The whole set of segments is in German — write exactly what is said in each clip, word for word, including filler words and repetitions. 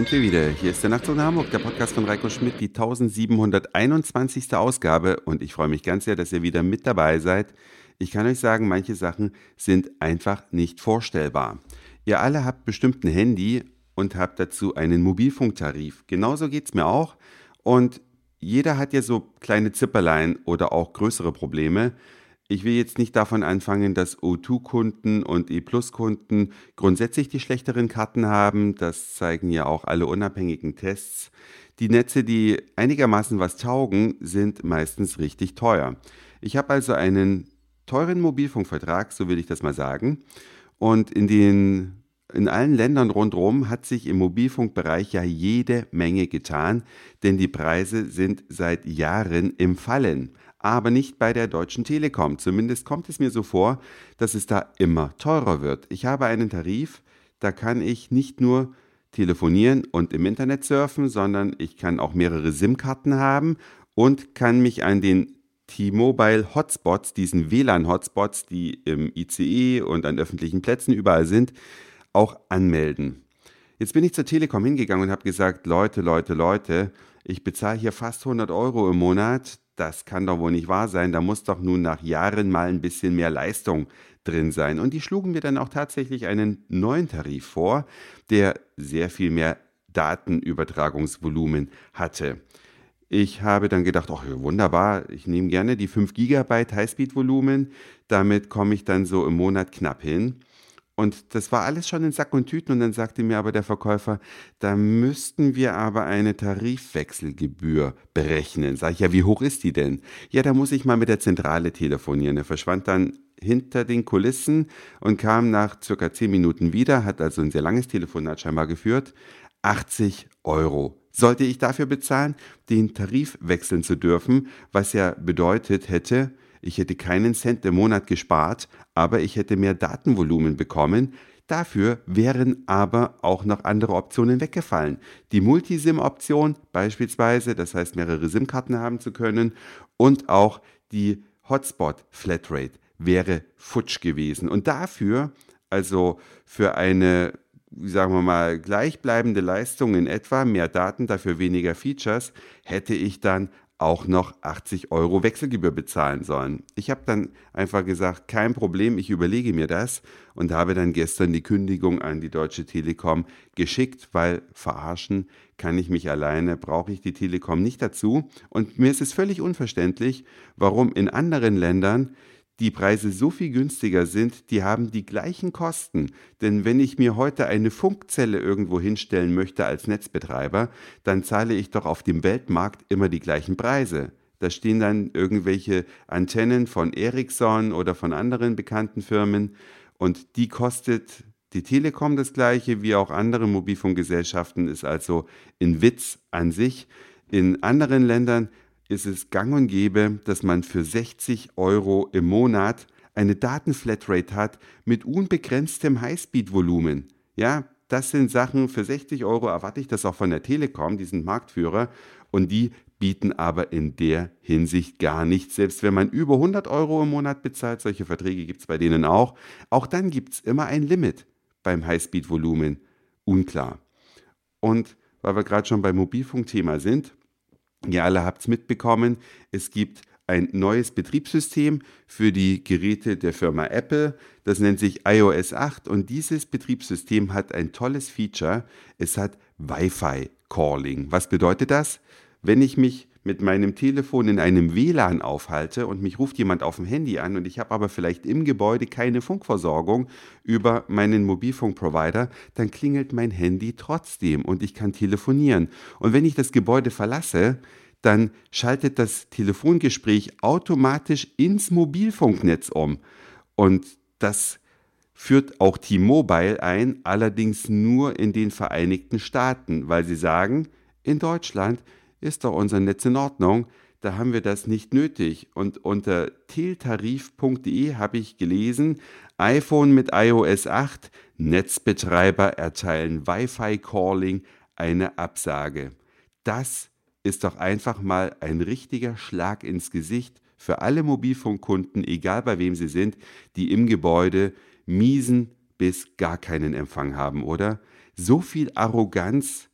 sind wir wieder. Hier ist der Nachtzug nach Hamburg, der Podcast von Reiko Schmidt, die tausendsiebenhunderteinundzwanzigste Ausgabe. Und ich freue mich ganz sehr, dass ihr wieder mit dabei seid. Ich kann euch sagen, manche Sachen sind einfach nicht vorstellbar. Ihr alle habt bestimmt ein Handy und habt dazu einen Mobilfunktarif. Genauso geht es mir auch. Und jeder hat ja so kleine Zipperlein oder auch größere Probleme. Ich will jetzt nicht davon anfangen, dass O zwei Kunden und E Plus Kunden grundsätzlich die schlechteren Karten haben. Das zeigen ja auch alle unabhängigen Tests. Die Netze, die einigermaßen was taugen, sind meistens richtig teuer. Ich habe also einen teuren Mobilfunkvertrag, so will ich das mal sagen. Und in den In allen Ländern rundherum hat sich im Mobilfunkbereich ja jede Menge getan, denn die Preise sind seit Jahren im Fallen. Aber nicht bei der Deutschen Telekom. Zumindest kommt es mir so vor, dass es da immer teurer wird. Ich habe einen Tarif, da kann ich nicht nur telefonieren und im Internet surfen, sondern ich kann auch mehrere SIM-Karten haben und kann mich an den T-Mobile Hotspots, diesen W L A N-Hotspots, die im I C E und an öffentlichen Plätzen überall sind, auch anmelden. Jetzt bin ich zur Telekom hingegangen und habe gesagt, Leute, Leute, Leute, ich bezahle hier fast hundert Euro im Monat, das kann doch wohl nicht wahr sein, da muss doch nun nach Jahren mal ein bisschen mehr Leistung drin sein. Und die schlugen mir dann auch tatsächlich einen neuen Tarif vor, der sehr viel mehr Datenübertragungsvolumen hatte. Ich habe dann gedacht, ach ja, wunderbar, ich nehme gerne die fünf Gigabyte Highspeed-Volumen, damit komme ich dann so im Monat knapp hin. Und das war alles schon in Sack und Tüten und dann sagte mir aber der Verkäufer, da müssten wir aber eine Tarifwechselgebühr berechnen. Sag ich, ja, wie hoch ist die denn? Ja, da muss ich mal mit der Zentrale telefonieren. Er verschwand dann hinter den Kulissen und kam nach circa zehn Minuten wieder, hat also ein sehr langes Telefonat scheinbar geführt. achtzig Euro. Sollte ich dafür bezahlen, den Tarif wechseln zu dürfen, was ja bedeutet hätte, ich hätte keinen Cent im Monat gespart, aber ich hätte mehr Datenvolumen bekommen. Dafür wären aber auch noch andere Optionen weggefallen. Die Multisim-Option beispielsweise, das heißt mehrere SIM-Karten haben zu können, und auch die Hotspot-Flatrate wäre futsch gewesen. Und dafür, also für eine, sagen wir mal, gleichbleibende Leistung in etwa, mehr Daten, dafür weniger Features, hätte ich dann auch noch achtzig Euro Wechselgebühr bezahlen sollen. Ich habe dann einfach gesagt, kein Problem, ich überlege mir das und habe dann gestern die Kündigung an die Deutsche Telekom geschickt, weil verarschen kann ich mich alleine, brauche ich die Telekom nicht dazu. Und mir ist es völlig unverständlich, warum in anderen Ländern die Preise so viel günstiger sind, die haben die gleichen Kosten. Denn wenn ich mir heute eine Funkzelle irgendwo hinstellen möchte als Netzbetreiber, dann zahle ich doch auf dem Weltmarkt immer die gleichen Preise. Da stehen dann irgendwelche Antennen von Ericsson oder von anderen bekannten Firmen und die kostet die Telekom das gleiche wie auch andere Mobilfunkgesellschaften, ist also ein Witz an sich. In anderen Ländern ist es gang und gäbe, dass man für sechzig Euro im Monat eine Datenflatrate hat mit unbegrenztem Highspeed-Volumen. Ja, das sind Sachen, für sechzig Euro erwarte ich das auch von der Telekom, die sind Marktführer, und die bieten aber in der Hinsicht gar nichts. Selbst wenn man über hundert Euro im Monat bezahlt, solche Verträge gibt es bei denen auch, auch dann gibt es immer ein Limit beim Highspeed-Volumen. Unklar. Und weil wir gerade schon beim Mobilfunkthema sind, ihr alle habt es mitbekommen, es gibt ein neues Betriebssystem für die Geräte der Firma Apple. Das nennt sich i O S acht und dieses Betriebssystem hat ein tolles Feature. Es hat Wi-Fi-Calling. Was bedeutet das? Wenn ich mich mit meinem Telefon in einem W L A N aufhalte und mich ruft jemand auf dem Handy an und ich habe aber vielleicht im Gebäude keine Funkversorgung über meinen Mobilfunkprovider, dann klingelt mein Handy trotzdem und ich kann telefonieren. Und wenn ich das Gebäude verlasse, dann schaltet das Telefongespräch automatisch ins Mobilfunknetz um. Und das führt auch T-Mobile ein, allerdings nur in den Vereinigten Staaten, weil sie sagen, in Deutschland ist doch unser Netz in Ordnung, da haben wir das nicht nötig. Und unter teltarif punkt de habe ich gelesen, iPhone mit i O S acht, Netzbetreiber erteilen Wi-Fi-Calling eine Absage. Das ist doch einfach mal ein richtiger Schlag ins Gesicht für alle Mobilfunkkunden, egal bei wem sie sind, die im Gebäude miesen bis gar keinen Empfang haben, oder? So viel Arroganz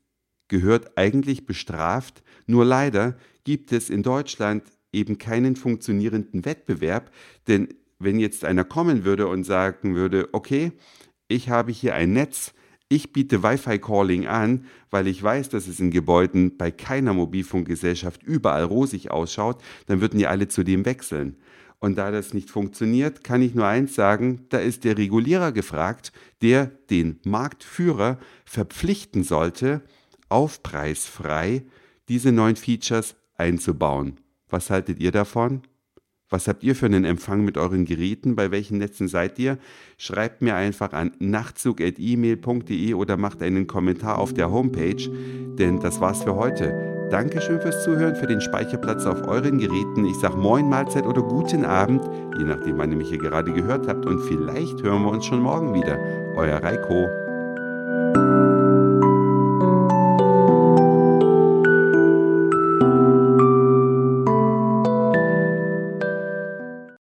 gehört eigentlich bestraft. Nur leider gibt es in Deutschland eben keinen funktionierenden Wettbewerb, denn wenn jetzt einer kommen würde und sagen würde, okay, ich habe hier ein Netz, ich biete Wi-Fi-Calling an, weil ich weiß, dass es in Gebäuden bei keiner Mobilfunkgesellschaft überall rosig ausschaut, dann würden ja alle zu dem wechseln. Und da das nicht funktioniert, kann ich nur eins sagen, da ist der Regulierer gefragt, der den Marktführer verpflichten sollte, aufpreisfrei diese neuen Features einzubauen. Was haltet ihr davon? Was habt ihr für einen Empfang mit euren Geräten? Bei welchen Netzen seid ihr? Schreibt mir einfach an nachtzug at e mail punkt de oder macht einen Kommentar auf der Homepage, denn das war's für heute. Dankeschön fürs Zuhören, für den Speicherplatz auf euren Geräten. Ich sag Moin, Mahlzeit oder guten Abend, je nachdem, wann ihr mich hier gerade gehört habt. Und vielleicht hören wir uns schon morgen wieder. Euer Reiko.